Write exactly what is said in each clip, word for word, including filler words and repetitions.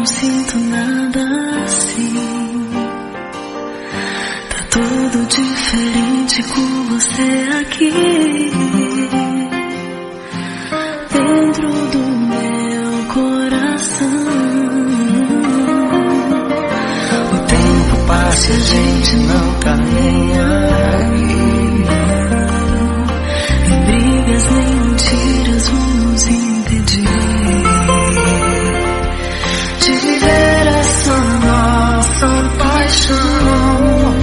não sinto nada assim. Tá tudo diferente com você aqui, dentro do meu coração. O tempo passa e a gente não tá nem aí. Nem brigas, nem mentiras vão nos impedir de viver essa nossa paixão,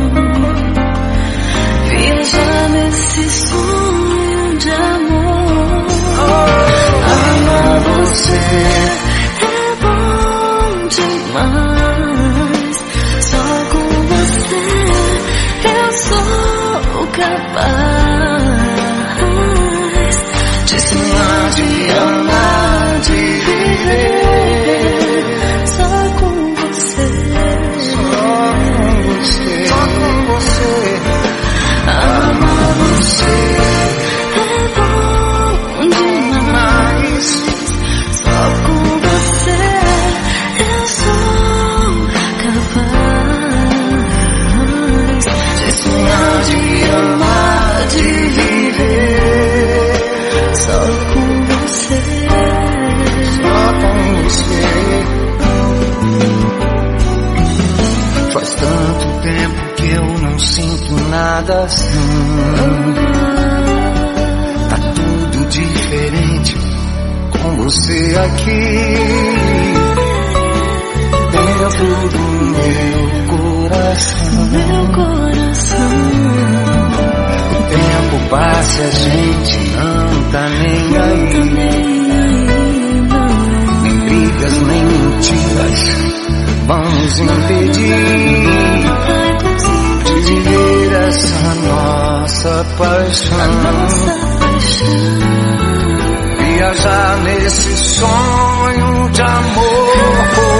viajar nesse sonho de amor. Amar você é bom demais, só com você eu sou capaz de sonhar, de amar, de viver. Só com você, só com você, amar você é bom demais. Só com você eu sou capaz de sonhar, de amar, de viver. Só com você, só com você. Faz tanto tempo que eu não sinto nada assim. Tá tudo diferente com você aqui, dentro do meu coração. Meu coração. O tempo passa e a gente não tá nem aí. Nem brigas, nem mentiras vão nos impedir de viver essa nossa paixão, viajar nesse sonho de amor.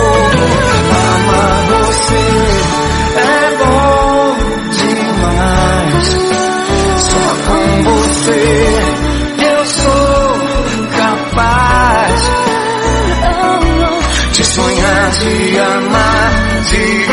Amar você é bom demais, só com você eu sou capaz de sonhar, de amar, de